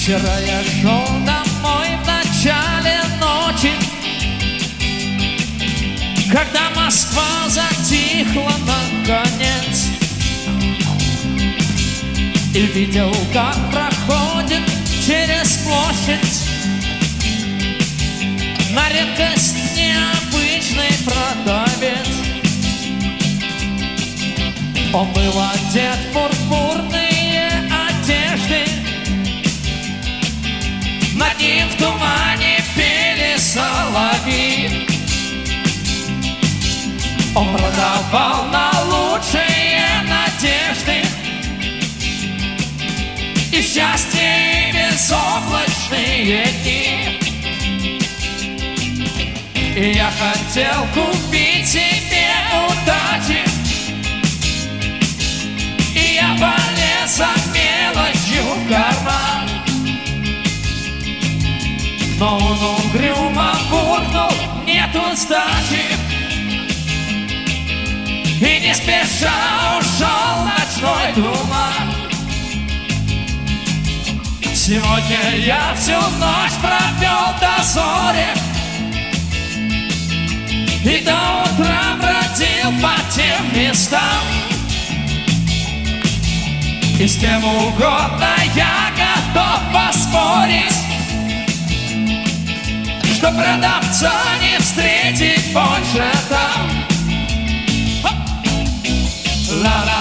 Вчера я шел домой в начале ночи, когда Москва затихла наконец, и видел, как проходит через площадь на редкость необычный продавец. Он был одет в пурпурные одежды, над ним в тумане пели соловьи. Он продавал на лучшие надежды и счастье, и безоблачные дни. И я хотел купить себе удачи, и я полез за мелочью в карман. Но он угрюмо буркнул: нету сдачи, и не спеша ушел ночной туман. Сегодня я всю ночь провел в дозоре и до утра бродил по тем местам. И с кем угодно я готов поспорить, что продавца не встретить больше там. Ла-ла.